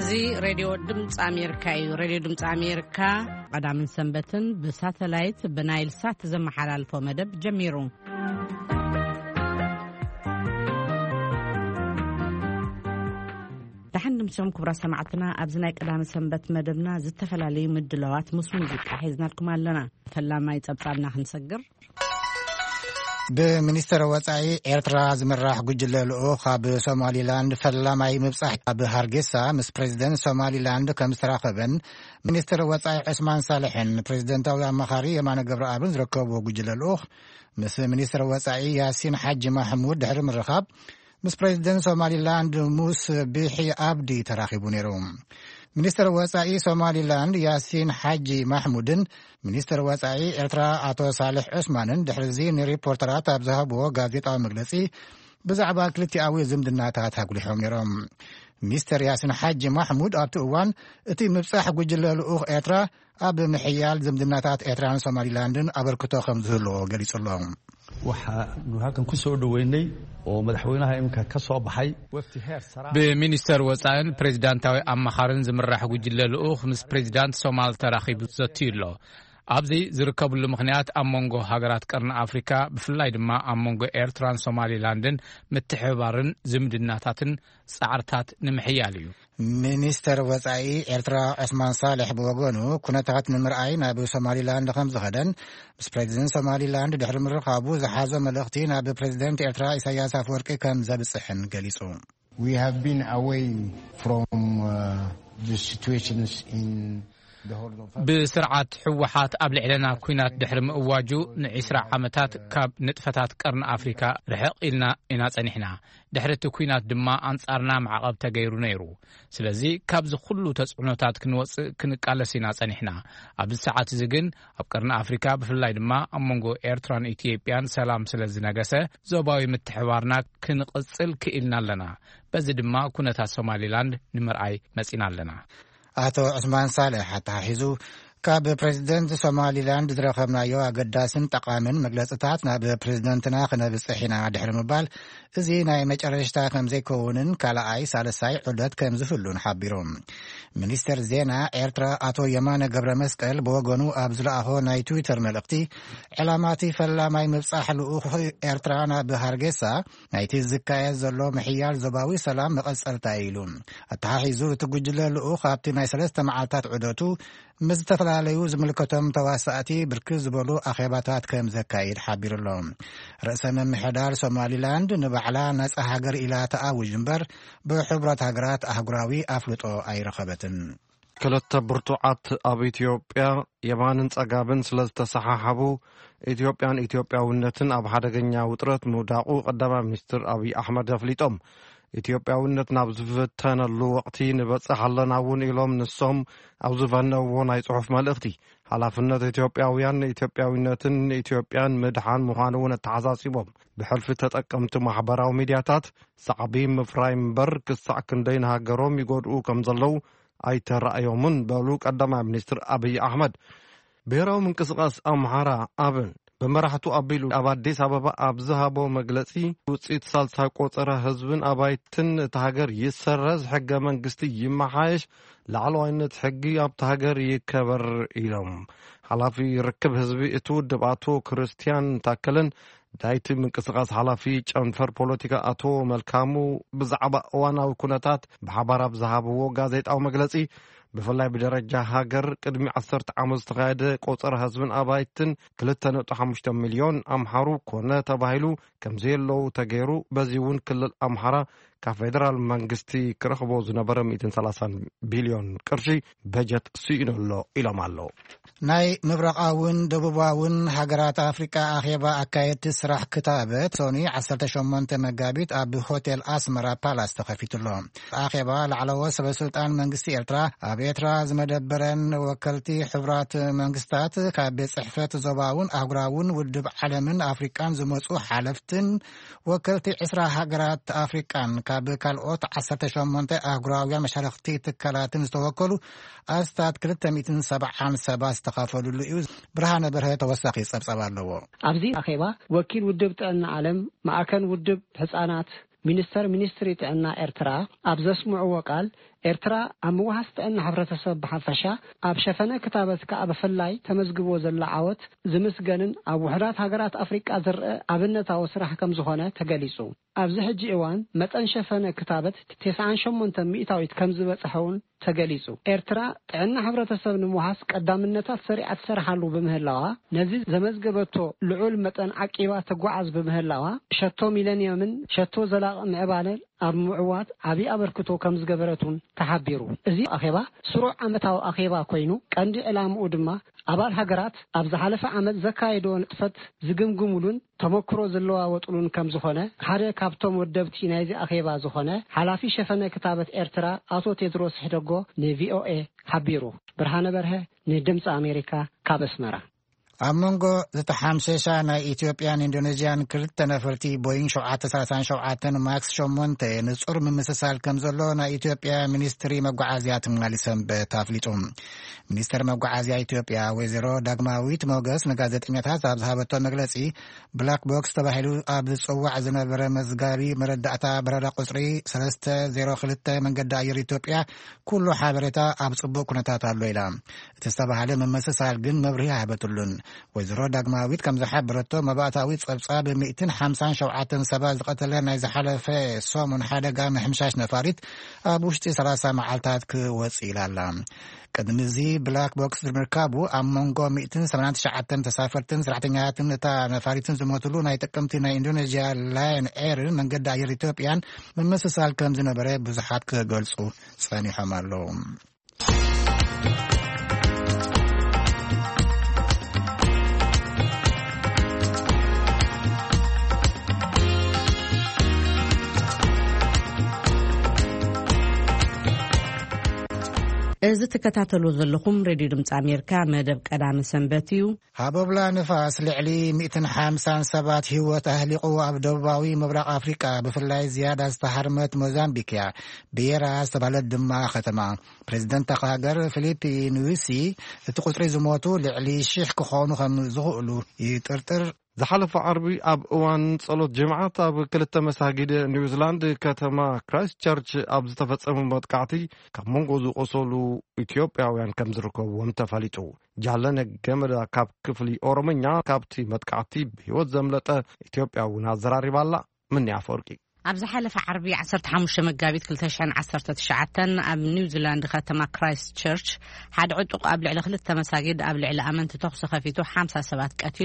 زي راديو دمص أمريكا راديو دمص أمريكا قدام سنبتن بساتلايت بنايل سات زم حلال فمدب جميرو تحن مسلم كبرى سمعتنا أبزناك قدام سنبت مدبنا زتفلالي مدلوات موسيقى حيزنا لكم علنا فلا ما يتبطلنا هنسجر بمنستر وصاي إيرترا زمراح جوجل لؤخ بسومالي لاند فلاماي مبصح بهارجسا مس بريزيدنت سومالي لاند كمستراخبن منستر وصاي عثمان صالحن بريزيدنتاوي مخاري يمان جبر ابن ركبو جوجل لؤخ مس منستر وصاي ياسين حاج محمود دحر مرخاب مس بريزيدنت سومالي لاند موس بيحي عبدي تراخبو نيروم منستر وصاي سومالي لاند ياسين حاج محمودن منستر وصاي إيرترا أتو صالح عثمانن دحرزين ريبورترات أبزهبو غازيطاوي مغلصي بزعبا كلتياوي زمدناتات هاغليحوم نيروم منستر ياسين حاج محمود أبت أوان اتي مبصح جوجل لؤخ إيرترا أب محيال زمدناتات إيرترا سومالي لاندن أبركتو خمزهلو غليصلهم waxaanu halkan ku soo dhaweynay oo madaxweynaha imka ka soo baxay wafti heer sare بمنستر وصاين بريزيدنتاوي أمخارن زمراح جوجل لؤخ مس بريزيدنت سومال تراخيب زتيلو أبزي زركبل مخنيات أمونغو هاجرات قرن أفريقيا بفلاي دما أمونغو إيرتران سومالي لاندن متحبارن زمدناتاتن سعرتات نمحياليو منستر وصاي إيرترا عثمان صالح بوغونو كنتات نمرأين أبو سومالي لاند خمس غدن بس بريزيدنت سومالي لاند دحر مرخابو زحازو ملختين أبو بريزيدنت إيرترا إساياس أفورقي كم زبصحن قليصو. We have been away from the situations in بسرعة حوحات قبل إعلان كوينات دحر مواجو نعسرع عمتات كاب نطفتات قرن أفريقيا رحق إلنا إناس أنحنا دحرت كوينات دما أنصارنا معقب تغيرو نيرو سلازي كابز خلو تسعنوتات كنقالس إناس أنحنا أبل ساعات زغن أب قرن أفريقيا بفلاي دما أمونغو إيرتران إثيوبيان سلام سلازي ناقسة زوباوي متحوارنا كنقصل كإلنا لنا بزي دما كونتات سومالي لاند نمرأي مسئنا لنا أتو عثمان صالح حتى حيزو كاب بريزيدنت سومالي لاند درخبنا يو أقداسن تقامن مجلساتنا ببريزيدنتنا خنا بصحينا دحر مبال إزي ناي مجرشتا كم زي كونن كالا آي سالساي عدد كم زفلون حابيروم منستر زينا إيرترا أتو يمان قبر مسكال بوغنو أبزلعه ناي تويتر ملقتي علاماتي فلا ماي مبصاح لؤخ إيرترانا بهارجسا نايتي الزكاية زلو محيال زباوي سلام مقصر تايلون التحيزو تقجل لؤخ أبتي ناي سلسة معالتات عدوتو مزتفلاليو زملكتهم تواساتي بركز بلو أخيباتات كم زكايد حابير اللهم رأس ممحدار سومالي لاند نبعلا ناس أهاجر إلى تآوي جنبر بحبرة هاجرات أهجراوي أفلطو أي رخبتن كلت برتوعات أب إثيوبيا يمانن صقابن سلازتسححبو إثيوبيا ونتن أب حدغنيا وطرت موداقو قدام مستر أبي أحمد أفليطم إثيوبيا ونت نابزفتن الوقتي نبصح لنا ون إلهم نصهم أو زفنا وناي صحف مالختي حلفنا إثيوبياوينتن إثيوبيان مدحان مخانون التعزاسيبهم بحلف تتقمت محبراو ميدياتات صعبين مفرايم بر كسع كندين هاجروم يقولوا كم ظلوا أي ترأيومن بلوك قدام منستر أبي أحمد بيراو من قصقاس أمحارا أبن بمرحتو أبيلو أباديس أبابا أبزهابو مجلسي وصيت سالسا قوطرة حزبن أبايتن تهاجر يسرز حقا منقستي يمحايش لعلو إنت حقي أب تهاجر يكبر إلهم حلافي ركب حزبي اتود دبعتو كريستيان تاكلن دايت من قصقاس حلافي جنفر بوليتيكا أتو ملكامو بزعبا وانا وكونتات بحبار أبزهابو غازيت أو مجلسي بفلاي بدرجة هاجر قدمي 10 عامز تغايد قوصر حزبن أبايتن 3.5 مليون أمحارو كونا تبايلو كمزيلو تغيرو بزيون كل الأمحارة كفيدرال منغستي كرخبو زنبر 230 بليون قرشي بجت سينولو إلى مالو ناي مبرقاون دبوباون هاجرات أفريقيا أخيبا أكايد تسرح كتابت سوني 18 مقابيت أب هوتيل أسمرا بالاس تخفيت اللهم أخيبا لعلو سبب سلطان منغستي إرترا أبيترا زمدبرن وكلتي حبرات منغستات كابي صحفات زباون أهجراون ودب علمن أفريقان زموسو حلفتن وكلتي عسرا هاجرات أفريقان كابي كالوت 18 أهجراويا مشارختي تكالاتن استوكلو أستاد كلتا 277 استخافلو ليوز برهانة برهة توساقي صبصبار لو أبزي أخيبا وكيل ودب تأن عالم معاكن ودب حسانات منستري تأن إرترا أبزسمع وقال ኤርትራ አምዋሃስተን ሕብረተሰብ በሐፈሻ ኣብ ሸፈነ ክታበት ከአበፈላይ ተመዝግቦ ዘላ ዓወት ዝምስገንን ኣብ ውሕዳት ሃገራት አፍሪካ ዝርአ ኣብነታዊ ስራሕ ከም ዝኾነ ተገሊጹ ኣብዚ ሕጂ እዋን መጠን ሸፈነ ክታበት 98 ሚእታዊት ከም ዝበጽሐውን ተገሊጹ ኤርትራ ጥዕና ሕብረተሰብ ንምዋሃስ ቀዳምነታት ሰሪዓት ሰርሓሉ በምህላዋ ነዚ ዘመዝገበቶ ልዑል መጠን ዓቂባ ተጓዓዝ በምህላዋ ሸቶ ሚሌኒየምን ሸቶ ዘላቕ ምዕባለን ኣብ ምዕዋት ዓቢ አበርክቶ ከም ዝገበረቱን ተሓቢሩ እዚ አኼባ ስሩዕ ዓመታዊ አኼባ ኮይኑ ቀንዲ ዕላምኡ ድማ አባል ሃገራት ኣብ ዝሓለፈ ዓመት ዘካየዶ ንጥፈት ዝግምግሙሉን ተመክሮ ዘለዋወጡሉን ከም ዝኾነ ሓደ ካብቶም ወደብቲ ናይዚ አኼባ ዝኾነ ሓላፊ ሸፈነ ክታበት ኤርትራ አቶ ቴድሮስ ሕደጎ ንቪኦኤ ሓቢሩ ብርሃነ በርሀ ንድምፂ አሜሪካ ካብ አስመራ ኣብ መንጎ ዝተሓምሸሻ ናይ ኢትዮጵያን ኢንዶኔዥያን ክልተ ነፈርቲ ቦይንግ 737 ማክስ 8 ንጹር ምምስሳል ከም ዘሎ ናይ ኢትዮጵያ ሚኒስትሪ መጓዓዝያ ትማሊ ሰንበት ኣፍሊጡ ሚኒስትር መጓዓዝያ ኢትዮጵያ ወይዘሮ ዳግማዊት ሞገስ ንጋዜጠኛታት ኣብ ዝሃበቶ መግለጺ ብላክ ቦክስ ተባሂሉ ኣብ ዝጽዋዕ ዝነበረ መዝጋቢ መረዳእታ በረራ ቁጽሪ 302 መንገዲ ኣየር ኢትዮጵያ ኩሉ ሓበሬታ ኣብ ጽቡቕ ኩነታት ኣሎ ኢላ እቲ ዝተባሃለ ምምስሳል ግን መብርሂ ሃበቱሉን ወይዘሮ ዳግማዊት ከም ዝሓበረቶ መባእታዊ ጸብጻብ 157 ሰባት ዝቀተለ ናይ ዝሓለፈ ሰሙን ሓደጋ ምሕምሻሽ ነፋሪት ኣብ ውሽጢ 30 መዓልታት ክወጽእ ኢላላ ቅድሚ እዚ ብላክ ቦክስ ዝምርካቡ ኣብ መንጎ 189 ተሳፈርትን ሰራሕተኛታትን እታ ነፋሪትን ዝሞትሉ ናይ ጥቅምቲ ናይ ኢንዶኔዥያ ላየን ኤር መንገዲ ኣየር ኢትዮጵያን ምምስሳል ከም ዝነበረ ብዙሓት ክገልጹ ጸኒሖም ኣለዉ እዚ ተከታተሉ ዘለኹም ሬድዮ ድምፂ አሜሪካ መደብ ቀዳሚ ሰንበት እዩ ሃበብላ ንፋስ ልዕሊ 150 ሰባት ህይወት ኣህሊቁ ኣብ ደቡባዊ ምብራቅ ኣፍሪቃ ብፍላይ ዝያዳ ዝተሃርመት ሞዛምቢክ እያ ብየራ ዝተባህለት ድማ ከተማ ፕሬዚደንት ሃገር ፊሊፕ ኒዩሲ እቲ ቁፅሪ ዝሞቱ ልዕሊ 1000 ክኾኑ ከም ዝኽእሉ ይጥርጥር ዝሓለፈ ዓርቢ ኣብ እዋን ጸሎት ጅምዓት ኣብ ክልተ መሳጊድ ኒውዚላንድ ከተማ ክራይስት ቸርች ኣብ ዝተፈጸሙ መጥቃዕቲ ካብ መንጎ ዝቆሰሉ ኢትዮጵያውያን ከም ዝርከብዎም ተፈሊጡ ጃለነ ገመዳ ካብ ክፍሊ ኦሮምኛ ካብቲ መጥቃዕቲ ብህይወት ዘምለጠ ኢትዮጵያውን ኣዘራሪባላ ምን ያፈርቂ ኣብ ዝሓለፈ ዓርቢ 15 መጋቢት 2019 ኣብ ኒውዚላንድ ከተማ ክራይስት ቸርች ሓደ ዕጡቕ ኣብ ልዕሊ ክልተ መሳጊድ ኣብ ልዕሊ ኣመንቲ ተኹሲ ከፊቱ 50 ሰባት ቀቲሉ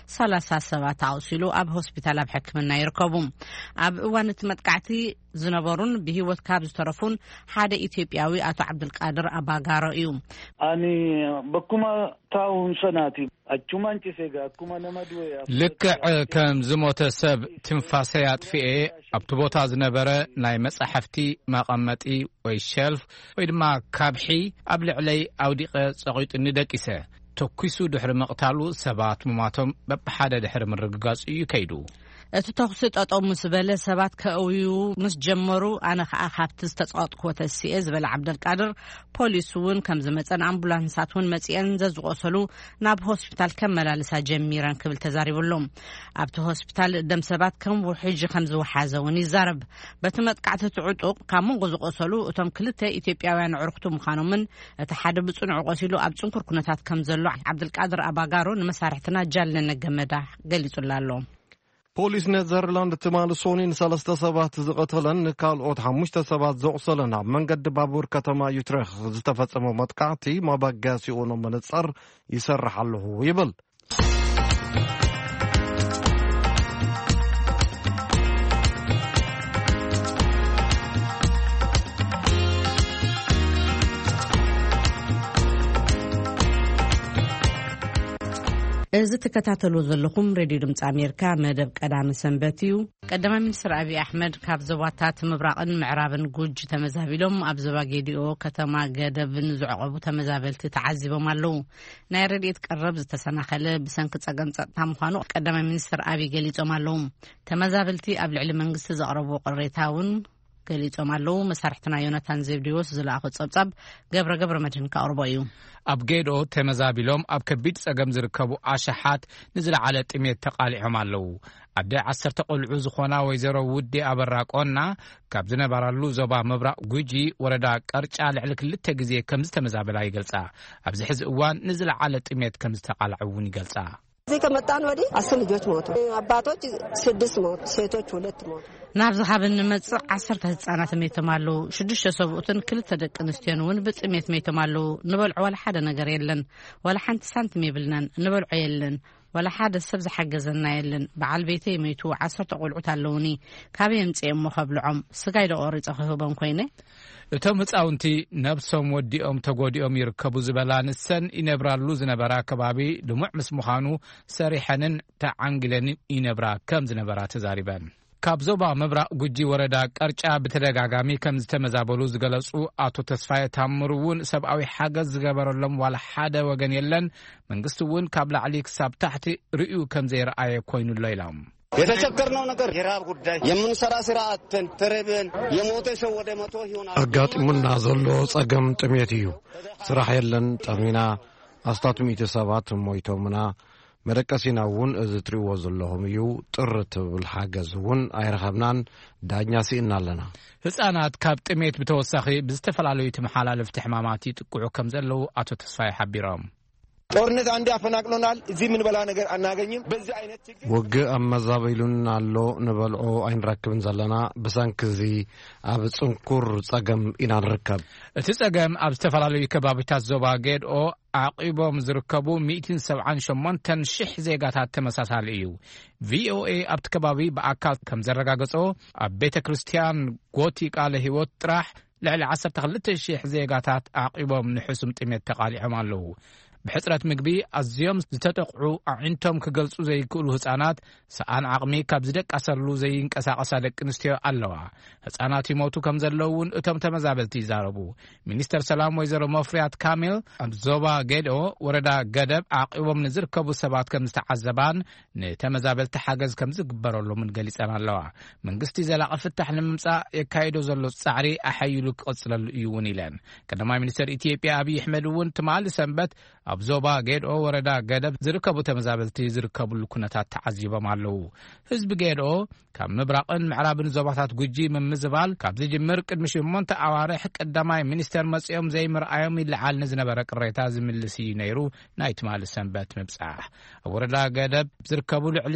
30 ሰባት ኣቁሲሉ ኣብ ሆስፒታል ኣብ ሕክምና ይርከቡ ኣብ እዋን እቲ መጥቃዕቲ ዝነበሩን ብህይወት ካብ ዝተረፉን ሓደ ኢትዮጵያዊ አቶ ዓብዱልቃድር አባጋሮ እዩ ኣኒ በኩማ ታውን ሰናቲ አቹማንቺ ሴጋ ኩማ ነመድወ ልክዕ ከም ዝሞተ ሰብ ትንፋሰይ ኣጥፊኤ ኣብቲ ቦታ ዝነበረ ናይ መጻሕፍቲ መቐመጢ ወይ ሸልፍ ወይ ድማ ካብሒ ኣብ ልዕለይ ኣውዲቐ ጸቂጡኒ ደቂሰ ተኩሱ ድሕሪ መቕታሉ ሰባት ምማቶም በብሓደ ድሕሪ ምርግጋጽ እዩ ከይዱ እቲ ተኹሲ ጠጠው ምስ በለ ሰባት ከእውዩ ምስ ጀመሩ ኣነ ከዓ ካብቲ ዝተጸቕጥክዎ ተሲኤ ዝበለ ዓብደልቃድር ፖሊስ እውን ከም ዝመፀን ኣምቡላንሳት እውን መጺአን ዘዝቆሰሉ ናብ ሆስፒታል ከመላልሳ ጀሚረን ክብል ተዛሪብሎም ኣብቲ ሆስፒታል ደም ሰባት ከም ውሕጅ ከም ዝወሓዘ እውን ይዛረብ በቲ መጥቃዕቲ ዕጡቕ ካብ መንጎ ዝቆሰሉ እቶም ክልተ ኢትዮጵያውያን ዕርክቱ ምዃኖምን እቲ ሓደ ብጽኑዕ ቆሲሉ ኣብ ጽንኩር ኩነታት ከም ዘሎ ዓብደልቃድር አባጋሮ ንመሳርሕትና ጃለነ ገመዳ ገሊጹላሎ ፖሊስ ኔዘርላንድ ትማል ሶኒን 3 ሰባት ዝቀተለን ካልኦት 5 ሰባት ዘቁሰለን ኣብ መንገዲ ባቡር ከተማ ዩትሬክ ዝተፈጸመ መጥቃዕቲ ማባጋሲኡ ነው መነጽር ይሰርሕ ኣለሁ ይብል እዚ ተከታተሉ ዘለኹም ሬድዮ ድምፂ አሜሪካ መደብ ቀዳሚ ሰንበት እዩ ቀዳማ ሚኒስትር አብይ አሕመድ ካብ ዞባታት ምብራቅን ምዕራብን ጉጅ ተመዛቢሎም ኣብ ዞባ ጌዲኦ ከተማ ገደብን ዝዕቀቡ ተመዛበልቲ ተዓዚቦም ኣለዉ ናይ ረድኤት ቀረብ ዝተሰናኸለ ብሰንኪ ፀገም ፀጥታ ምዃኑ ቀዳማ ሚኒስትር አብይ ገሊጾም ኣለዉ ተመዛበልቲ ኣብ ልዕሊ መንግስቲ ዘቕረቡ ቅሬታውን ገሊጾም ኣለው መሳርሕትና ዮናታን ዘብዲዎስ ዝላኣኹ ጸብጻብ ገብረ መድህን ካቅርቦ እዩ ኣብ ጌዶ ተመዛቢሎም ኣብ ከቢድ ጸገም ዝርከቡ ኣሽሓት ንዝለዓለ ጥሜት ተቃሊዖም ኣለው ኣደ 10 ቆልዑ ዝኾና ወይዘሮ ውዴ ኣበራቆና ካብ ዝነበራሉ ዞባ ምብራቅ ጉጂ ወረዳ ቀርጫ ልዕሊ 2 ግዜ ከም ዝተመዛበላ ይገልጻ ኣብዚ ሕዚ እዋን ንዝለዓለ ጥሜት ከም ዝተቃልዑውን ይገልጻ እዚህ ከመጣን ወዲህ 10 ልጆች ሞቱ አባቶች 6 ሞቱ ሴቶች 2 ሞቱ ናብዚ ሃብን መጽእ 10 ህጻናት ሜቶም ኣለው 6 ሰብኡትን 2 ደቂ ኣንስትዮን እውን ብጥሜት ሜቶም ኣለው ንበልዑ ወላ ሓደ ነገር የለን ወላ ሓንቲ ሳንቲም የብልናን ንበልዑ የለን ወላ ሓደ ሰብ ዝሓገዘና የለን በዓል ቤተይ ሜቱ 10 ቆልዑት ኣለውኒ ካብይ ምጽኦም ሞኸብልዖም ስጋይ ደቆሪጸ ክህቦም ኮይነ እቶም ህጻውንቲ ነብሶም ወዲኦም ተጎዲኦም ይርከቡ ዝበላ ንሰን ይነብራሉ ዝነበራ ከባቢ ልሙዕ ምስ ምዃኑ ሰሪሐንን ተዓንግለን ይነብራ ከም ዝነበራ ተዛሪበን ካብ ዞባ ምብራቅ ጉጂ ወረዳ ቀርጫ በተደጋጋሚ ከም ዝተመዛበሉ ዝገለጹ አቶ ተስፋዬ ታምሩውን ሰብአዊ ሓገዝ ዝገበረሎም ዋላ ሓደ ወገን የለን መንግስቲ እውን ካብ ላዕሊ ክሳብ ታሕቲ ርእዩ ከም ዘይረኣየ ኮይኑሎ ኢሎም የተቸገርነው ነገር የራብ ጉዳይ የምንሰራ ስራ አጥተን ተረበን የሞተ ሰው ወደ 100 ይሆናል አጋጥሙና ዘሎ ጸገም ጥሜት እዩ ስራሕ የለን ጠሚና አስታቱም ኢተሰባት ሞይቶምና መደቀሲና እውን እዚ ትሪዎ ዘለኹም እዩ ጥርት ብል ሓገዝ እውን ኣይረኸብናን ዳኛ ሲእና ኣለና ህፃናት ካብ ጥሜት ብተወሳኺ ብዝተፈላለዩ ተመሓላለፍቲ ሕማማት ይጥቅዑ ከም ዘለው አቶ ተስፋዬ ሓቢሮም ጦርነት አንድ ያፈናቅሎናል እዚህ ምን በላ ነገር አናገኝም በዚህ አይነት ችግር ወግ አመዛበይሉን አሎ ንበልዖ አይንረክብን ዘለና በሳንክዚ ኣብ ጽንኩር ጸገም ኢና ንርከብ እቲ ጸገም ኣብ ዝተፈላለዩ ከባቢታት ዞባ ጌድኦ ዓቂቦም ዝርከቡ 178,000 ዜጋታት ተመሳሳሊ እዩ ቪኦኤ ኣብቲ ከባቢ በአካል ከም ዘረጋገጾ ኣብ ቤተ ክርስቲያን ጎቲ ቃለ ህይወት ጥራሕ ልዕሊ 12,000 ዜጋታት ዓቂቦም ንሕሱም ጥሜት ተቃሊዖም ኣለው بحصرت مغبي ازيوم ዝተጠቅዑ አዕንቶም ክገልጹ ዘይክእሉ ህፃናት ሰአን አቅሚ ካብ ዝደቅ አሰርሉ ዘይንቀሳቀሳ ደቂ ንስትዮ ኣለዋ ህፃናት ይሞቱ ከም ዘለውን እቶም ተመዛበልቲ ይዛረቡ ሚኒስተር ሰላም ወይዘሮ መፍሪያት ካሚል ኣብ ዞባ ጌዶ ወረዳ ገደብ አቂቦም ንዝርከቡ ሰባት ከም ዝተዓዘባን ንተመዛበልቲ ሓገዝ ከም ዝግበረሎም ገሊጸን ኣለዋ መንግስቲ ዘላቂ ፍታሕ ንምምጻእ የካይዶ ዘሎ ጻዕሪ ኣሐይሉ ክቅጽለሉ እዩ ውን ኢለን ቀዳማይ ሚኒስተር ኢትዮጵያ አብይ አሕመድ ውን ትማል ሰንበት ኣብ ዞባ ጌድኦ ወረዳ ገደብ ዝርከቡ ተመዛበልቲ ዝርከቡሉ ኩነታት ተዓዚቦም ኣለው ህዝቢ ጌድኦ ካብ ምብራቅን ምዕራብን ዞባታት ጉጂ ምምዝባል ካብ ዝጅምር ቅድሚ 8 ኣዋርሕ ቀዳማይ ሚኒስተር መጽኦም ዘይምርኣዮም ይለዓል ንዝነበረ ቅሬታ ዝምልስ እዩ ነይሩ ናይ ትማል ሰንበት ምብጻሕ ኣብ ወረዳ ገደብ ዝርከቡ ልዕሊ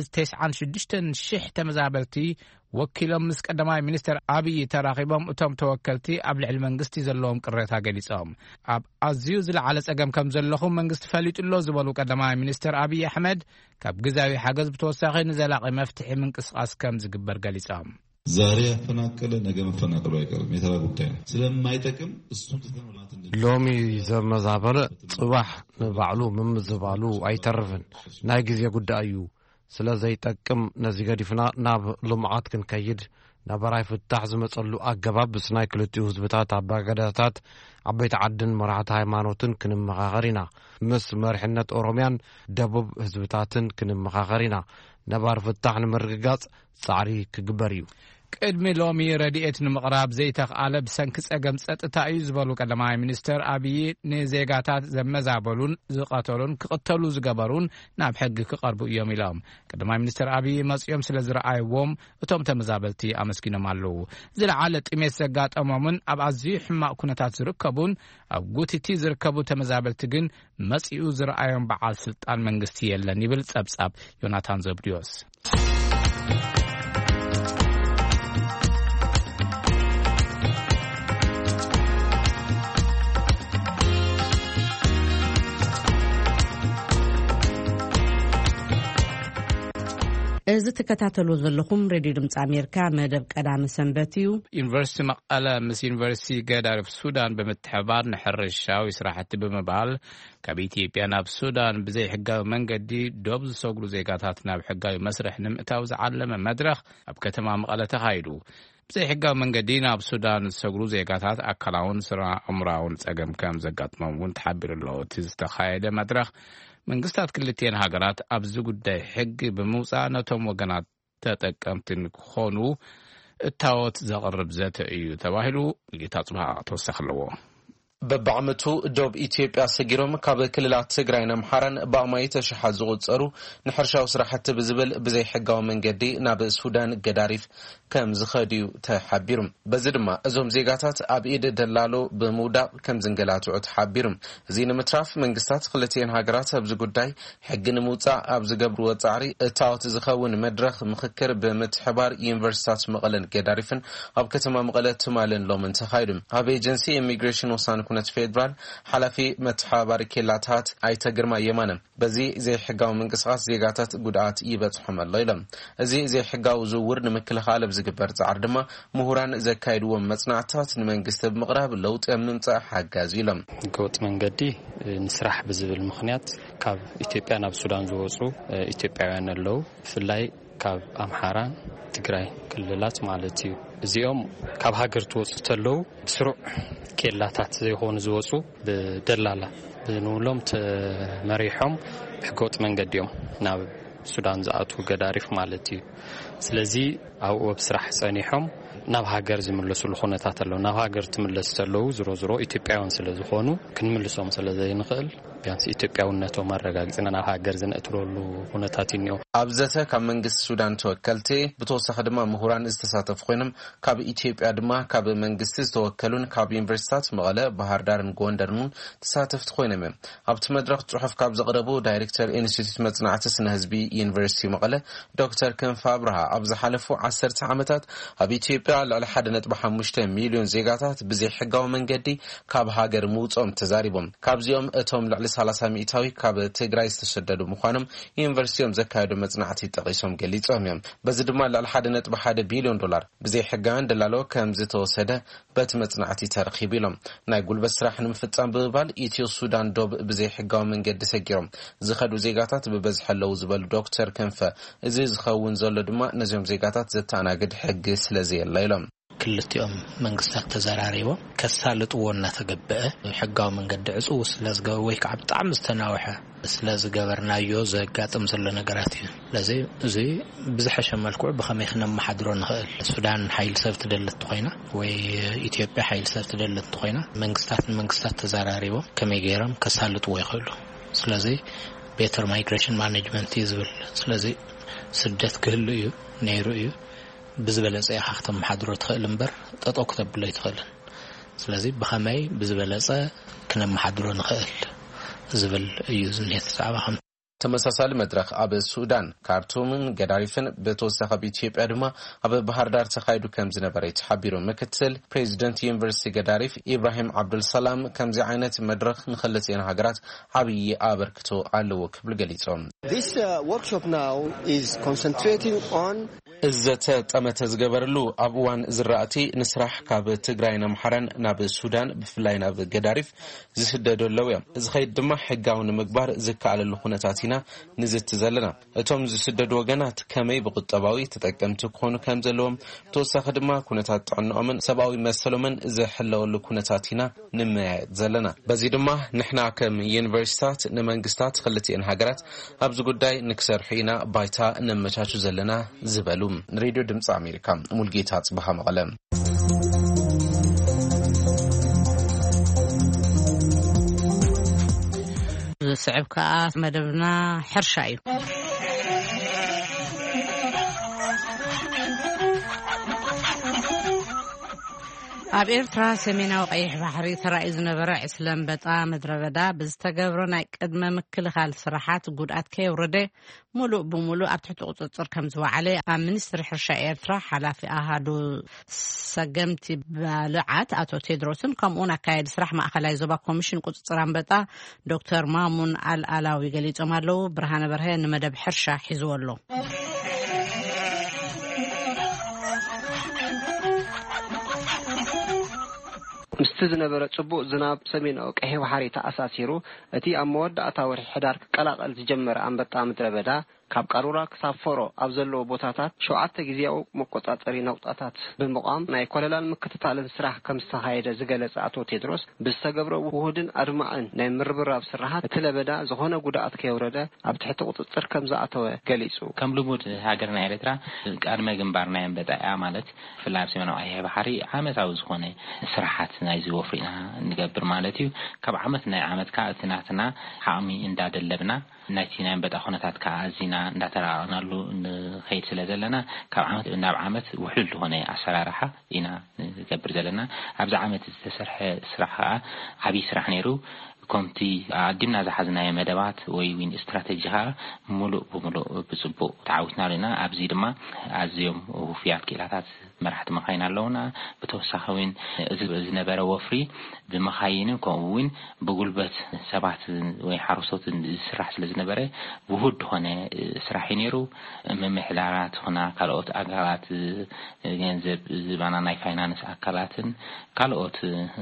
96,000 ተመዛበልቲ ወኪሎም ምስ ቀዳማይ ሚኒስተር አብይ ተራኺቦም እቶም ተወከልቲ ኣብ ልዕሊ መንግስቲ ዘለዎም ቅሬታ ገሊጾም ኣብ ኣዝዩ ዝለዓለ ጸገም ከም ዘለኹም መንግስቲ ፈሊጡሎ ዝበሉ ቀዳማይ ሚኒስተር አብይ አሕመድ ካብ ግዛዊ ሓገዝ ብተወሳኺ ንዘላቂ መፍትሒ ምንቅስቃስ ከም ዝግበር ገሊጾም ዛሬ ያፈናቀለ ነገ መፈናቀሉ አይቀርም የተራ ጉዳይ ነው ስለማይጠቅም እሱን ተተናውላት ሎሚ ዘመዛበለ ጽባሕ ንባዕሉ ምምዝባሉ አይተርፍን ናይ ግዜ ጉዳይ እዩ ስለዚህ ጠቅም ነዚ ገዲፍና ናብ ልምዓት ክንከይድ ናበራይ ፍታሕ ዝመጸሉ ኣገባብ ስናይ ክልቲኡ ህዝብታት ኣባገዳታት ዓበይቲ ዓድን መራሕቲ ሃይማኖትን ክንመኻኸሪና ምስ መሪሕነት ኦሮምያን ደቡብ ህዝብታትን ክንመኻኸሪና ነባር ፍታሕ ንምርግጋጽ ጻዕሪ ክግበር እዩ ቅድሚ ሎሚ ረድኤት ንምቕራብ ዘይተኽኣለ ብሰንኪ ጸገም ጸጥታ እዩ ዝበሉ ቀዳማይ ሚኒስተር አብይ ንዜጋታት ዘመዛበሉን ዝቐተሉን ክቕተሉ ዝገበሩን ናብ ሕጊ ክቐርቡ እዮም ኢሎም ቀዳማይ ሚኒስተር አብይ መጽኦም ስለ ዝረኣይዎም እቶም ተመዛበልቲ ኣመስጊኖም ኣለው ዝለዓለ ጥሜት ዘጋጠሞምን ኣብ ኣዝዩ ሕማቕ ኩነታት ዝርከቡን ኣብ ጉቲቲ ዝርከቡ ተመዛበልቲ ግን መጽኡ ዝረኣዮም በዓል ስልጣን መንግስቲ የለን ይብል ጸብጻብ ዮናታን ዘብዲዮስ እዚ ተከታተሉ ዘለኹም ሬድዮ ድምጽ አሜሪካ መደብ ቀዳሚ ሰንበትዩ ዩኒቨርሲቲ መቀለ ምስ ዩኒቨርሲቲ ገዳሪፍ ሱዳን በመተባበር ንሕርሻዊ ስራሕቲ በመባል ካብ ኢትዮጵያ ናብ ሱዳን ብዘይ ሕጋዊ መንገዲ ዶብ ዝሰግሩ ዜጋታት ናብ ሕጋዊ መስርሕ ንምእታው ዝዓለመ መድረኽ ኣብ ከተማ መቀለ ተኻይዱ ብዘይ ሕጋዊ መንገዲ ናብ ሱዳን ዝሰግሩ ዜጋታት ኣካላውን ስራ ኣምራውን ጸገም ከም ዘጋጥሞም እውን ተሓቢሩ ኣሎ እቲ ዝተኻየደ መድረኽ መንግስታት ክልቲአን ሃገራት ኣብዚ ጉዳይ ሕጊ ብምውፃእ ነቶም ወገናት ተጠቀምትን ክኾኑ እታወት ዘቕርብ ዘተ እዩ ተባሂሉ ጌታ ጽባህ ተወሰኸለዎ በብዓመቱ ዶብ ኢትዮጵያ ሰጊሮም ካብ ክልላት ትግራይን ኣምሓራን ብኣማይ ተሽሓት ዝቑጸሩ ንሕርሻዊ ስራሕቲ ብዝብል ብዘይ ሕጋዊ መንገዲ ናብ ሱዳን ገዳሪፍ ከም ዝኸድዩ ተሓቢሩ በዚ ድማ እዞም ዜጋታት ኣብ ኢድ ደላሎ ብምውዳቕ ከም ዝንገላትዑ ተሓቢሩ እዚ ንምትራፍ መንግስታት ክልቲአን ሃገራት ኣብዚ ጉዳይ ሕጊ ንምውፃእ ኣብ ዝገብርዎ ጻዕሪ እታወት ዝኸውን መድረኽ ምክክር ብምትሕባር ዩኒቨርሲታት መቐለን ገዳሪፍን ኣብ ከተማ መቐለ ትማልን ሎምን ተኻይዱ ኣብ ኤጀንሲ ኢሚግሬሽን ወሳነ ኩነት ፌደራል ሓላፊ መተሓባሪ ኬላታት ኣይተግርማ የማነ በዚ ዘይ ሕጋዊ መንቅስቃስ ዜጋታት ጉድኣት ይበጽሖም ኣሎ ኢሎም እዚ ዘይ ሕጋዊ ዝውውር ንምክልኻል ዝግበር ጻዕሪ ድማ ምሁራን ዘካይድዎም መጽናዕታት ንመንግስቲ ብምቕራብ ለውጢ ምምጻእ ሓጋዝ ኢሎም ገውጥ መንገዲ ንስራሕ ብዝብል ምኽንያት ካብ ኢትዮጵያ ናብ ሱዳን ዝወጹ ኢትዮጵያውያን ኣለዉ ፍላይ ካብ ኣምሓራን ትግራይ ክልላት ማለት እዩ እዚኦም ካብ ሃገር ትወጹ ተለው ስሩዕ ኬላታት ዘይኾኑ ዝወጹ ብደላላ ብንብሎም ተመሪሖም ሕገወጥ መንገዲ እዮም ናብ ሱዳን ዝኣቱ ገዳሪፍ ማለት እዩ ስለዚ ኣብኡ ብስራሕ ጸኒሖም ናብ ሃገር ዝምለሱሉ ኩነታት ኣለዉ ናብ ሃገር ትምለስ ተለው ዝሮ ኢትዮጵያውያን ስለ ዝኾኑ ክንምልሶም ስለ ዘይንኽእል ቢያንስ ኢትዮጵያውነቶም አረጋግጽና ናብ ሃገር ዝነጥሮሉ ኩነታት ይኒዮ ኣብዘተ ካብ መንግስቲ ሱዳን ተወከልቲ ብተወሳኺ ድማ ምሁራን ዝተሳተፉ ኮይኖም ካብ ኢትዮጵያ ድማ ካብ መንግስቲ ዝተወከሉን ካብ ዩኒቨርሲታት መቐለ ባህር ዳርን ጎንደርን ተሳተፍቲ ኮይኖም ኣብቲ መድረኽ ጽሑፍ ካብ ዘቕረቡ ዳይሬክተር ኢንስቲትዩት መጽናዕቲ ስነ ህዝቢ ዩኒቨርሲቲ መቐለ ዶክተር ክንፈ አብርሃ ኣብ ዝሓለፉ 10 ዓመታት ኣብ ኢትዮጵያ ልዕሊ 1.5 ሚሊዮን ዜጋታት ብዘይ ሕጋዊ መንገዲ ካብ ሃገር ምውጾም ተዛሪቦም ካብዚኦም እቶም ልዕሊ 30 ሚእታዊ ካብ ትግራይ ዝተሰደዱ ምዃኖም ዩኒቨርሲቲኦም ዘካየዱ መጽናዕቲ ጠቂሶም ገሊጾም እዮም በዚ ድማ ልዕሊ 1.1 ቢልዮን ዶላር ብዘይ ሕጋዊ ደላሎ ከም ዝተወሰደ በት መጽናዕቲ ተረኺቡ ኢሎም ናይ ጉልበት ስራሕ ንምፍጻም ብምባል ኢትዮ ሱዳን ዶብ ብዘይ ሕጋዊ መንገዲ ሰጊሮም ዝኸዱ ዜጋታት ብበዝሐለው ዝበሉ ዶክተር ክንፈ እዚ ዝኸውን ዘሎ ድማ ነዚኦም ዜጋታት ዘተኣናግድ ሕጊ ስለዘየላ ኢሎም ክልቲኦም መንግስታት ተዘራሪቦም ከሳልጥዎ እናተገበአ ሕጋዊ መንገዲ ዕጹው ስለዝገበ ወይ ከዓ ብጣዕሚ ዝተናወሐ ስለዝገበርናዮ ዘጋጥም ዘሎ ነገራት እዩ ለዚ እዚ ብዝሐሸ መልክዑ ብኸመይ ክነመሓድሮ ንኽእል ሱዳን ሓይል ሰብ ትደልት ኮይና ወይ ኢትዮጵያ ሓይል ሰብ ትደልት ኮይና መንግስታት ተዘራሪቦም ከመይ ገይሮም ከሳልጥዎ ይኽእሉ ስለዚ ቤተር ማይግሬሽን ማኔጅመንት ይዝብል ስለዚ ስደት ክህሉ እዩ ነይሩ እዩ ብዝበለጸ ያኽተም ማሕድሮ ትኽእል እምበር ጠጠው ክተብሎ ይትኽእልን ስለዚ ብኸመይ ብዝበለጸ ክነመሓድሮ ንኽእል ዝብል እዩ ዝኔት ዛዕባ ተመሳሳሊ መድረኽ ኣብ ሱዳን ካርቱምን ገዳሪፍን በተወሳኺ ኢትዮጵያ ድማ ኣብ ባህር ዳር ተኻይዱ ከም ዝነበረ ተሓቢሩ ምክትል ፕሬዚደንት ዩኒቨርሲቲ ገዳሪፍ ኢብራሂም አብዱል ሰላም ከምዚ ዓይነት መድረኽ ንኽልቲአን ሃገራት ዓብይ አበርክቶ ኣለዎ ክብል ገሊጾም This workshop now is concentrating on እዘተ ጠመተ ዝገበርሉ ኣብ እዋን ዝራእቲ ንስራሕ ካብ ትግራይን ኣምሓራን ናብ ሱዳን ብፍላይ ናብ ገዳሪፍ ዝስደዱ ኣለዉ እዮም እዚ ኸይድ ድማ ሕጋዊ ንምግባር ዝከኣለሉ ኩነታት ኢና ንዝት ዘለና እቶም ዝስደዱ ወገናት ከመይ ብቁጠባዊ ተጠቀምቲ ክኾኑ ከም ዘለዎም ተወሳኺ ድማ ኩነታት ጥዕንኦምን ሰብኣዊ መሰሎምን ዝሕለወሉ ኩነታት ኢና ንመያየጥ ዘለና በዚ ድማ ንሕና ከም ዩኒቨርሲታት ንመንግስታት ክልቲአን ሃገራት ኣብዚ ጉዳይ ንክሰርሑ ኢና ባይታ ነመቻቹ ዘለና ዝበሉ ሬዲዮ ድምፂ ኣሜሪካ ሙልጌታ ጽባህ መቐለ ስዕብ ከዓ መደብና ሕርሻ እዩ ኣብ ኤርትራ ሰሜናዊ ቀይሕ ባሕሪ ተራእዩ ዝነበረ ዕስለም በጣ ምድረ በዳ ብዝተገብሮ ናይ ቅድመ ምክልኻል ስራሓት ጉድኣት ከየውረደ ሙሉእ ብሙሉእ ኣብ ትሕቲ ቁፅፅር ከም ዝወዓለ ኣብ ሚኒስትሪ ሕርሻ ኤርትራ ሓላፊ ኣሃዱ ሰገምቲ ባልዓት ኣቶ ቴድሮስን ከምኡውን ኣካየዲ ስራሕ ማእኸላይ ዞባ ኮሚሽን ቁፅፅር ኣንበጣ ዶክተር ማሙን አልአላዊ ገሊጾም ኣለዉ ብርሃነ በርሀ ንመደብ ሕርሻ ሒዝዎ ኣሎ ምስቲ ዝነበረ ጽቡቕ ዝናብ ሰሜናዊ ቀይሕ ባሕሪ ተኣሳሲሩ እቲ ኣብ መወዳእታ ወርሒ ሕዳር ክቀላቀል ዝጀመረ ኣንበጣ ምድረ በዳ ካብ ቃሩራ ክሳብ ፎሮ ኣብ ዘለዎ ቦታታት 7 ግዜያዊ መቆጣጠሪ ነውጣታት ብምቋም ናይ ኮለላን ምክትታልን ስራሕ ከም ዝተካየደ ዝገለጸ አቶ ቴድሮስ ብዝተገብረ ውህድን አድማዕን ናይ ምርብራብ ስራሓት እቲ ለበዳ ዝኾነ ጉዳት ከይወረደ ኣብ ትሕቲ ቁጥጥር ከም ዝኣተወ ገሊጹ ከም ልሙድ ሃገርና ኤርትራ ቀድመ ግንባርና እንበጣያ ማለት ፍላይ ሰሜናዊ ኣየር ባሕሪ ዓመታዊ ዝኾነ ስራሓት ናይ ዝወፍሪና ንገብር ማለት እዩ ካብ ዓመት ናይ ዓመት ካእትናትና ሓሚ እንዳደለብና ናይቲ ናይ በጣ ኹነታት ካኣዚና እንዳተራናሉ ንኸይድ ስለ ዘለና ካብ ዓመት ናብ ዓመት ውሕሉል ዝኾነ ኣሰራርሓ ኢና ንገብር ዘለና ኣብዚ ዓመት ዝተሰርሐ ስራሕ ዓብይ ስራሕ ነይሩ ኮምቲ ኣዲምና ዝሓዝናየ መደባት ወይ ዊን ስትራቴጂካ ሙሉእ ብሙሉእ ብጽቡቅ ተዓዊትና ለና ኣብዚ ድማ ኣዝዮም ውፍያት ኪላታት መራሕቲ መኻይን ኣለውና ብተወሳኺ ዊን እዚ ዝነበረ ወፍሪ ብመኻይንን ከምኡውን ብጉልበት ሰባት ወይ ሓረስቶት ዝስራሕ ስለ ዝነበረ ውሁድ ኾነ ስራሕ ነይሩ መምሕዳራት ኾና ካልኦት ኣካላት ገንዘብ ዝባና ናይ ፋይናንስ ኣካላትን ካልኦት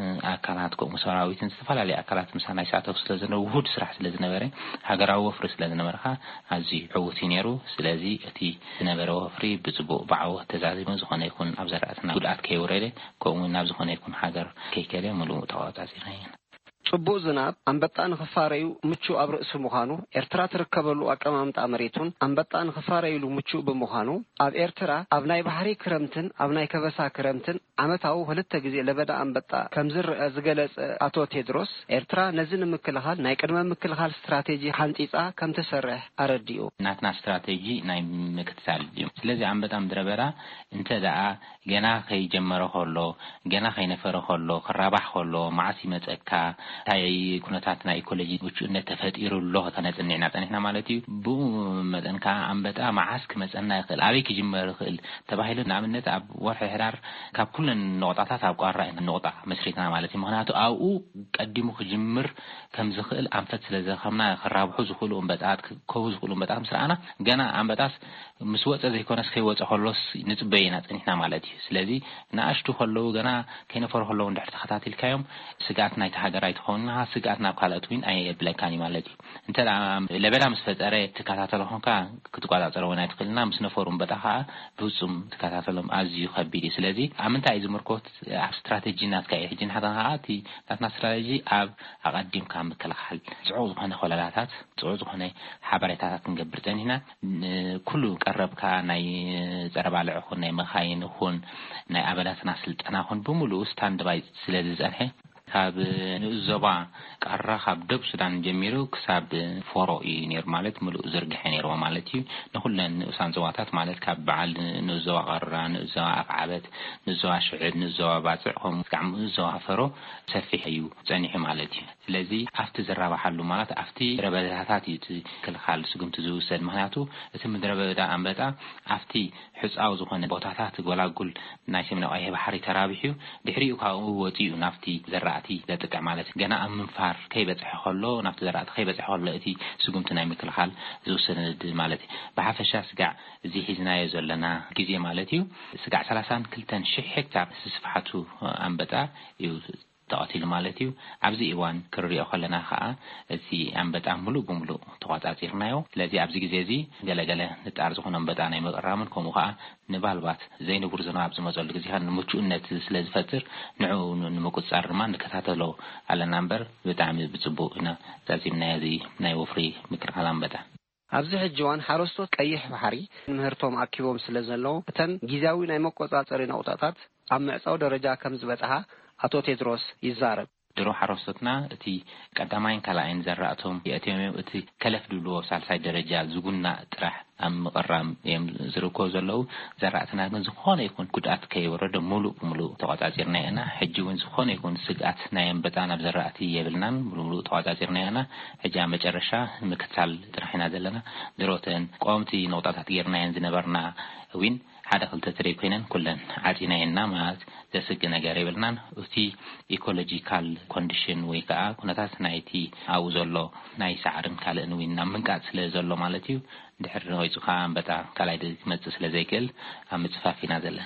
ኣካላት ከምኡ ሰራዊትን ዝተፈላለዩ ኣካላት ምሳና ናይ ሳተው ስለ ዝነበረ ውሁድ ስራሕ ስለ ዝነበረ ሃገራዊ ወፍሪ ስለ ዝነበረኻ ኣዝዩ ዕውት ነይሩ ስለዚ እቲ ዝነበረ ወፍሪ ብጽቡቅ ባዕወት ተዛዚሙ ዝኾነ ይኩን ኣብ ዘራእትና ጉድኣት ከይወረደ ከምኡ ናብ ዝኾነ ይኩን ሃገር ከይከለ ሙሉእ ተዋጣጺ ኸይን ጽቡቅ ዝናብ አንበጣ ንኽፋረዩ ምቹ ኣብ ርእሱ ምዃኑ ኤርትራ ትርከበሉ አቀማምጣ መሬቱን አንበጣ ንኽፋረዩሉ ምቹ ብምዃኑ ኣብ ኤርትራ ኣብ ናይ ባሕሪ ክረምትን ኣብ ናይ ከበሳ ክረምትን ዓመታዊ 2 ግዜ ለበዳ አንበጣ ከም ዝርአ ዝገለጸ አቶ ቴድሮስ ኤርትራ ነዚ ንምክልኻል ናይ ቅድመ ምክልኻል ስትራቴጂ ሓንጢጻ ከም ተሰርሕ አረዲኡ ናትና ስትራቴጂ ናይ ምክትታል እዩ ስለዚ አንበጣ ምድረበዳ እንተ ደኣ ገና ከይጀመረ ኸሎ ገና ከይነፈረ ኸሎ ክራባሕ ኸሎ ማዓሲ መጸካ ታይ ኩነታትና ኢኮሎጂ ውጭነት ተፈጢሩሎ ተነጽንዕና ጸኒሕና ማለት እዩ ብመጠንካ አንበጣ ማዓስክ መጸና ይኽእል ኣበይ ክጅመር ይኽእል ተባሂሉ ንኣብነት ኣብ ወርሒ ሕዳር ካብ ኩለን ነቁጣታት ኣብ ቋራ ነቁጣ መስሪትና ማለት እዩ ምክንያቱ ኣብኡ ቀዲሙ ክጅምር ከም ዝኽእል ኣንፈት ስለ ዘኸምና ክራብሑ ዝኽእሉ አንበጣት ከው ዝኽእሉ አንበጣት ምስራና ገና አንበጣስ ምስ ወፀ ዘይኮነስ ከይወፀ ኸሎስ ንጽበይና ጸኒሕና ማለት እዩ ስለዚ ንኣሽቱ ኸለው ገና ከይነፈሩ ኸለው እንድሕር ተኸታተልካዮም ስጋት ናይ ተሃገራይ ተኾንና ስጋት ናብ ካልኦት ዊን ኣይብለካኒ ማለት እዩ እንተ ለበዳ ምስ ፈፀረ ትከታተለኹንካ ክትቋጻጸረው ናይ ትኽእልና ምስ ነፈሩ አንበጣ ከዓ ብፍጹም ትከታተሎም ኣዝዩ ከቢድ እዩ ስለዚ ኣብ ምንታይ ዝምርኮት ኣብ ስትራቴጂ ናትካ እዩ ሕጂ ንሓደ ከዓ እቲ ናትና ስትራቴጂ ኣብ ኣቐዲምካ ምክልኻል ጽዑቕ ዝኾነ ኾለላታት ጽዑቕ ዝኾነ ሓበሬታታት ክንገብር ጸኒሕና ኩሉ ቀረብካ ናይ ጸረባልዕ ኹን ናይ መኻይን ኹን ናይ ኣባላትና ስልጠና ኹን ብሙሉእ ስታንድ ባይ ስለ ዝጸንሐ ካብ ንዞባ ቃራ ካብ ደብ ሱዳን ጀሚሩ ክሳብ ፎሮ እዩ ነይሩ ማለት ሙሉእ ዝርግሐ ነይሩ ማለት እዩ ንኹለን ንኡሳን ዞባታት ማለት ካብ በዓል ንዞባ ቃራ ንዞባ ኣፍዓበት ንዞባ ሽዕብ ንዞባ ባጽዕ ከምኡ ክሳብ ንዞባ ፈሮ ሰፊሕ እዩ ጸኒሕ ማለት እዩ ስለዚ ኣፍቲ ዝራባሓሉ ማለት ኣፍቲ ረበዳታት እዩ ክልኻል ስጉምቲ ዝውሰድ ምክንያቱ እቲ ምድረበዳ አንበጣ ኣፍቲ ሕጻው ዝኾነ ቦታታት ጎላጉል ናይ ሰሜናዊ ኣየር ባሕሪ ተራቢሑ ድሕሪኡ ካብኡ ወፂኡ ናፍቲ ዘራእቲ ዘጥቅዕ ማለት ገና ኣብ ምንፋር ከይበጽሕ ኸሎ ናፍቲ ዘራእቲ ከይበጽሕ ኸሎ እቲ ስጉምቲ ናይ ምክልኻል ዝውሰድ ማለት እዩ ብሓፈሻ ስጋዕ እዚ ሒዝናዮ ዘለና ግዜ ማለት እዩ ስጋዕ 32,000 ሄክታር ዝስፍሓቱ አንበጣ እዩ ተቐቲሉ ማለት እዩ ኣብዚ እዋን ክርሪኦ ከለና ከዓ እቲ አንበጣ ሙሉእ ብሙሉእ ተቋጻጺርናዮ ስለዚ ኣብዚ ግዜ እዚ ገለገለ ንጣር ዝኾነ አንበጣ ናይ መቀራምን ከምኡ ከዓ ንባልባት ዘይንቡር ዝናብ ዝመጸሉ ግዜ ንምቹእነት ስለ ዝፈጥር ንዑ ንምቁጻር ድማ ንከታተሎ ኣለና እምበር ብጣዕሚ ብጽቡቕ ኢና ዛዚምናዮ እዚ ናይ ወፍሪ ምክልኻል አንበጣ ኣብዚ ሕጂዋን ሓረስቶት ቀይሕ ባሕሪ ምህርቶም ኣኪቦም ስለ ዘለው እተን ጊዜያዊ ናይ መቆጻጸሪ ነቁጣታት ኣብ ምዕጻው ደረጃ ከም ዝበጽሓ አቶ ቴድሮስ ይዛረብ ድሮ ሓረስቶትና እቲ ቀዳማይን ካልኣይን ዘራእቶም የእትዮም እቲ ከለፍ ድብልዎ ሳልሳይ ደረጃ ዝጉና ጥራሕ ኣብ ምቕራም እዮም ዝርከቡ ዘለው ዘራእትና ግን ዝኾነ ይኩን ጉድኣት ከይወረደ ሙሉእ ብሙሉእ ተቋጻጺርና ኢና ሕጂ እውን ዝኾነ ይኩን ስጋት ናይ አንበጣ ናብ ዘራእቲ የብልናን ሙሉእ ተቋጻጺርና ኢና ሕጂ ኣብ መጨረሻ ምክትታል ጥራሕ ኢና ዘለና ድሮተን ቆምቲ ነቁጣታት ጌርናየን ዝነበርና ዊን ሓደ ክልተ ትሪ ኮይነን ኩለን ዓጺናየና ማለት ዘስግ ነገር ይብልናን እቲ ኢኮሎጂካል ኮንዲሽን ወይ ከዓ ኩነታት ናይቲ ኣብኡ ዘሎ ናይ ሳዕርን ካልእን ዊና ምንቃጽ ስለ ዘሎ ማለት እዩ ድሕሪ ወይጽኻ አንበጣ ካልኣይ ክመጽእ ስለ ዘይክእል ኣብ ምጽፋፍ ኢና ዘለና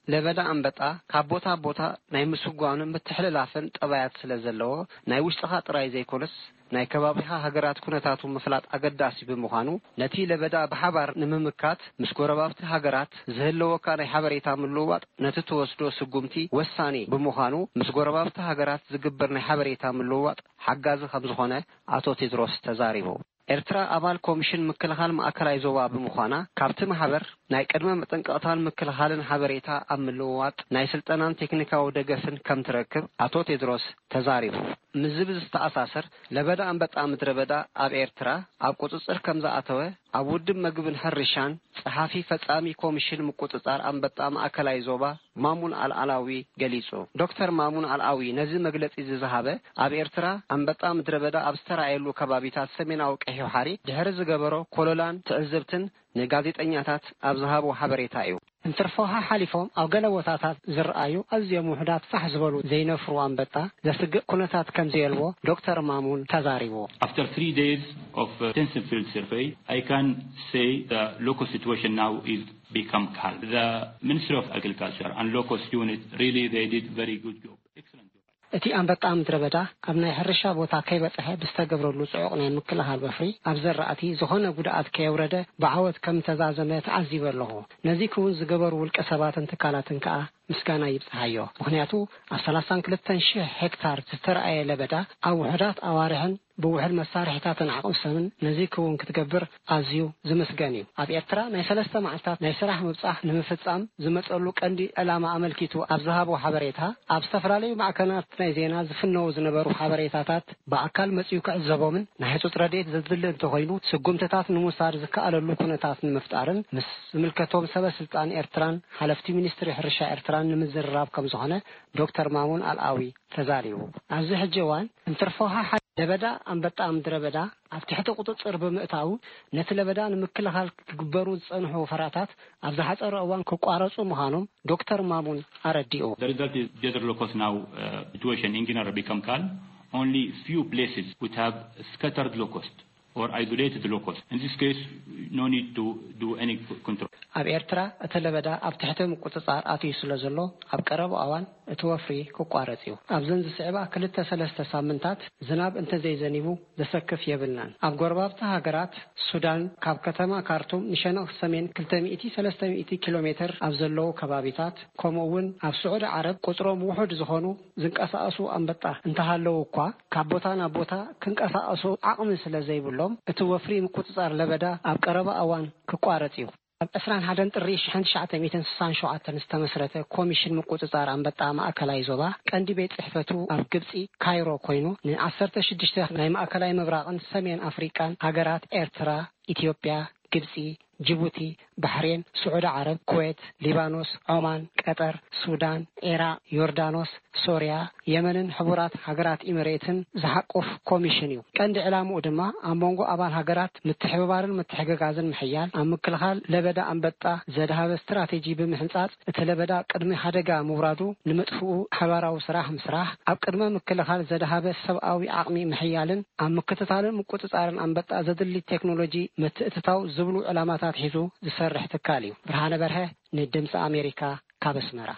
ለበዳ አንበጣ ካቦታ ቦታ ናይ ምስጓኑን በትሕለላፈን ጠባያት ስለዘለዎ ናይ ውሽጥኻ ጥራይ ዘይኮነስ ናይ ከባቢኻ ሃገራት ኩነታቱ መፍላጥ አገዳሲ ብምዃኑ ነቲ ለበዳ በሓባር ንምምካት ምስ ጎረባብቲ ሃገራት ዝህልወካ ናይ ሓበሬታ ምልውዋጥ ነቲ ተወስዶ ስጉምቲ ወሳኒ ብምዃኑ ምስ ጎረባብቲ ሃገራት ዝግበር ናይ ሓበሬታ ምልውዋጥ ሓጋዚ ከም ዝኾነ አቶ ቴድሮስ ተዛሪቡ ኤርትራ አባል ኮሚሽን ምክልኻል ማዕከላዊ ዞባ ብምዃና ካብቲ ማሕበር ናይ ቅድመ መጠንቀቕታን ምክልኻልን ሓበሬታ ኣብ ምልውዋጥ ናይ ስልጠናን ቴክኒካዊ ደገፍን ከም ትረክብ አቶ ቴድሮስ ተዛሪቡ ምዝብ ዝተኣሳሰር ለበዳ አንበጣ ምድረ በዳ ኣብ ኤርትራ ኣብ ቁጥጥር ከም ዝኣተወ ኣብ ውድብ ምግብን ሕርሻን ጸሓፊ ፈጻሚ ኮሚሽን ምቁጥጣር አንበጣ ማዕከላዊ ዞባ ማሙን አልዓላዊ ገሊጹ ዶክተር ማሙን አልዓዊ ነዚ መግለጺ ዝዛሃበ ኣብ ኤርትራ አንበጣ ምድረ በዳ ኣብ ዝተራእየሉ ከባቢታት ሰሜናዊ ቀይሕ ባሕሪ ድሕሪ ዝገበሮ ኮሎላን ትዕዝብትን ንጋዜጠኛታት ኣብ ዝሃቦ ሓበሬታ እዩ እንትርፎሃ ሓሊፎም ኣብ ገለ ቦታታት ዝረአዩ ኣዝዮም ውሕዳት ፋሕ ዝበሉ ዘይነፍሩ አንበጣ ዘስግእ ኩነታት ከም ዘየልዎ ዶክተር ማሙን ተዛሪቡ After 3 days of intensive field survey, I can say the local situation now is become calm. The Ministry of Agriculture and locust unit really they did very good job. Excellent. እቲ አንበጣ ምድረ በዳ ኣብ ናይ ሕርሻ ቦታ ከይበጽሐ ብዝተገብረሉ ጽዑቕ ናይ ምክልኻል በፍሪ ኣብ ዘራእቲ ዝኾነ ጉድኣት ከየውረደ ብዓወት ከም ተዛዘመ ተዓዚበ ኣለኹ ነዚ ክውን ዝገበሩ ውልቀ ሰባትን ትካላትን ከዓ ምስጋና ይብጽሐዮ ምክንያቱ ኣብ 32,000 ሄክታር ዝተረኣየ ለበዳ ኣብ ውሕዳት ኣዋርሕን ብውሕል መሳርሒታትን ዓቕምሰምን ነዚ ክውን ክትገብር ኣዝዩ ዝመስገን እዩ ኣብ ኤርትራ ናይ 3 መዓልታት ናይ ስራሕ ምብጻሕ ንምፍጻም ዝመጸሉ ቀንዲ ዕላማ ኣመልኪቱ ኣብ ዝሃቦ ሓበሬታ ኣብ ዝተፈላለዩ ማዕከናት ናይ ዜና ዝፍነው ዝነበሩ ሓበሬታታት በአካል መጽዩ ክዕዘቦምን ናይ ህጹጽ ረድኤት ዝድል እንተኾይኑ ስጉምትታት ንምውሳድ ዝከኣለሉ ኩነታት ንምፍጣርን ምስ ዝምልከቶም ሰበስልጣን ኤርትራን ሓለፍቲ ሚኒስትሪ ሕርሻ ኤርትራ ንምዝራብ ከም ዝኾነ ዶክተር ማሙን አልዓዊ ተዛሪቡ ኣብዚ ሕጂ እዋን እንትርፎሃ ለበዳ አንበጣ ምድረ በዳ ኣብ ትሕቲ ቁጥጥር ብምእታው ነቲ ለበዳ ንምክልኻል ክግበሩ ዝጸንሑ ፈራታት ኣብ ዝሓጸረ እዋን ክቋረጹ ምዃኖም ዶክተር ማሙን አረዲኡ The result is the locust now situation in general become calm. Only few places would have scattered locust or isolated locust. In this case, no need to do any control. ኣብ ኤርትራ እቲ ለበዳ ኣብ ትሕቲ ምቁጽጻር ኣትዩ ስለዘሎ ኣብ ቀረብ እዋን እቲ ወፍሪ ክቋረጽ እዩ ኣብዘን ዝስዕባ 2-3 ሳምንታት ዝናብ እንተዘይዘኒቡ ዘሰክፍ የብልናን ኣብ ጎረባብቲ ሃገራት ሱዳን ካብ ከተማ ካርቱም ንሸነኽ ሰሜን 200-300 ኪሎ ሜትር ኣብ ዘለዉ ከባቢታት ከምኡውን ኣብ ስዑድ ዓረብ ቁጥሮም ውሑድ ዝኾኑ ዝንቀሳቐሱ አንበጣ እንተሃለዉ እኳ ካብ ቦታ ናብ ቦታ ክንቀሳቐሱ ዓቕሚ ስለዘይብሎም እቲ ወፍሪ ምቁጽጻር ለበዳ ኣብ ቀረብ እዋን ክቋረጽ እዩ ኣብ 21 ጥሪ 1967 ዝተመስረተ ኮሚሽን ምቁጽጻር አንበጣ ማዕከላዊ ዞባ ቀንዲ ቤት ጽሕፈቱ ኣብ ግብጺ ካይሮ ኮይኑ ን16 ናይ ማዕከላዊ ምብራቕን ሰሜን አፍሪካን ሃገራት ኤርትራ ኢትዮጵያ ግብጺ ጅቡቲ ባህሬን ስዑድ ዓረብ ኩዌት ሊባኖስ ኦማን ቀጠር ሱዳን ኢራቅ ዮርዳኖስ ሶሪያ የመንን ሕቡራት ሃገራት ኢሚሬትን ዝሓቆፍ ኮሚሽን እዩ ቀንዲ ዕላምኡ ድማ ኣብ መንጎ ኣባል ሃገራት ምትሕብባርን ምትሕግጋዝን ምሕያል ኣብ ምክልኻል ለበዳ አንበጣ ዘድሃበ ስትራቴጂ ብምሕንጻጽ እቲ ለበዳ ቅድሚ ሓደጋ ምውራዱ ንምጥፍኡ ሓባራዊ ስራሕ ምስራሕ ኣብ ቅድመ ምክልኻል ዘድሃበ ሰብኣዊ ዓቕሚ ምሕያልን ኣብ ምክትታልን ምቁጽጻርን አንበጣ ዘድሊ ቴክኖሎጂ ምትእትታው ዝብሉ ዕላማታት ሒዙ ዝሰርሕ ትካል እዩ ብርሃነ በርሀ ንድምፂ ኣሜሪካ ካብ ኣስመራ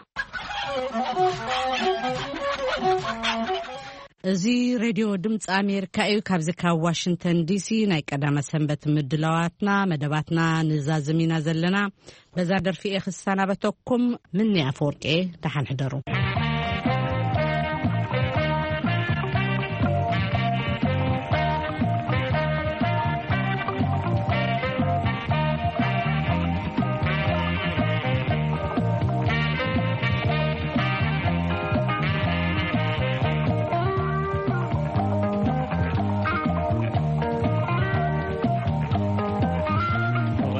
እዚ ሬድዮ ድምፂ ኣሜሪካ እዩ ካብዚ ካብ ዋሽንተን ዲሲ ናይ ቀዳመ ሰንበት ምድላዋትና መደባትና ንዛዝሚና ዘለና በዛ ደርፊ ክሰናበተኩም ምንያ አፈወርቄ ደሓን ሕደሩ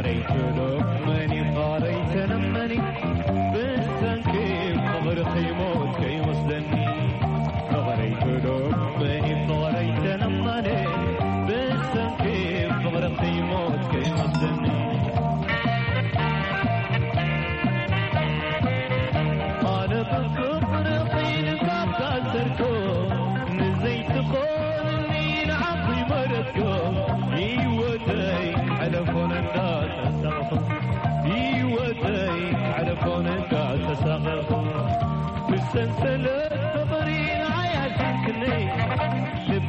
Money, money, money, money, money, money, money, money, money, money,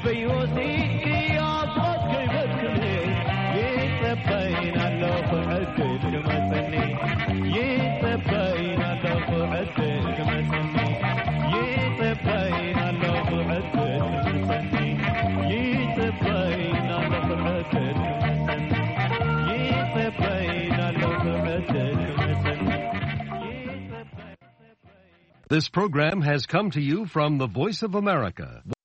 This program has come to you from the Voice of America.